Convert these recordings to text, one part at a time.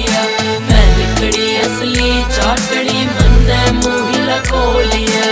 लिया। मैं लिकड़ी असली चाटड़ी मन्ने मुही लको लिया।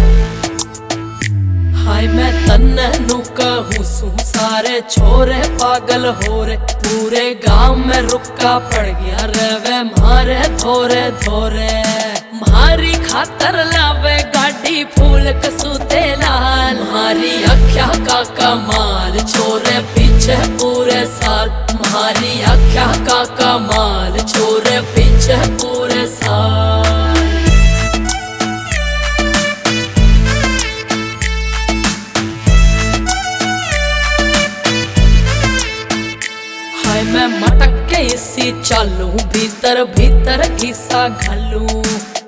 हाय मैं तन्ने नू कहूं सू सारे छोरे पागल हो रे। पूरे गांव में रुका पड़ गया रे वे मारे धोरे धोरे। मारी खातर लावे गाड़ी फूल कसूते लाल। मारी अख्या का कमाल छोरे पीछे पूरे साल। मारी अख्या का कमाल छोरे पीछे पूरे साल। हाय मैं मटक के इसी चालू भीतर भीतर घिसा घालू।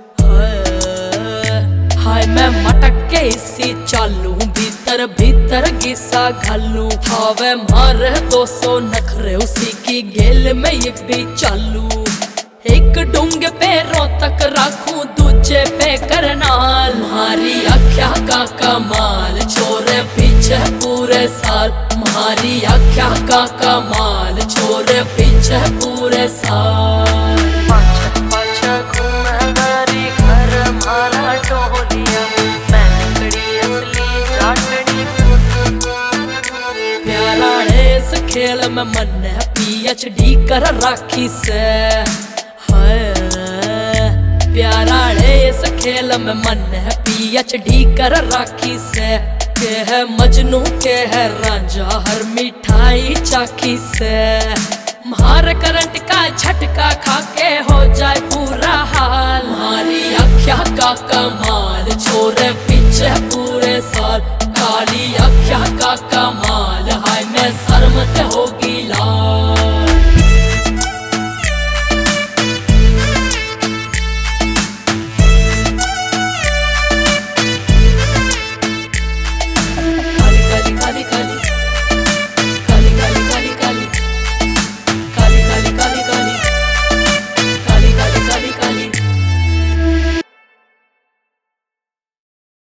हाय मैं मटक के इसी चालू भीतर भीतर घिसा घालू। हावे मारे 200 नखरे उसी की गेल में ये भी चालू। एक डूंगे पैरों तक राखूं दूजे पे करनाल। मारी अख्या का कमाल छोरे पीछे पूरे साल। मारी अख्या का कमाल छोरे पीछे पूरे साल। पाछा पाछा घूमे गारी घर मारा टोलिया। मैं लिकड़ी असली चाटड़ी। प्यारा है इस खेल में मन्ने PhD कर राखी से। प्यारा है इस खेल में मन्ने PhD कर राखी से। के है मजनू के है रांझा हर मिठाई चाखी से। मार करंट का झटका खाके हो जाए पूरा हाल। मारी अख्या का कमाल छोरे पीछे पूरे साल। काली अख्या का कमाल हाय मैं शर्मत हो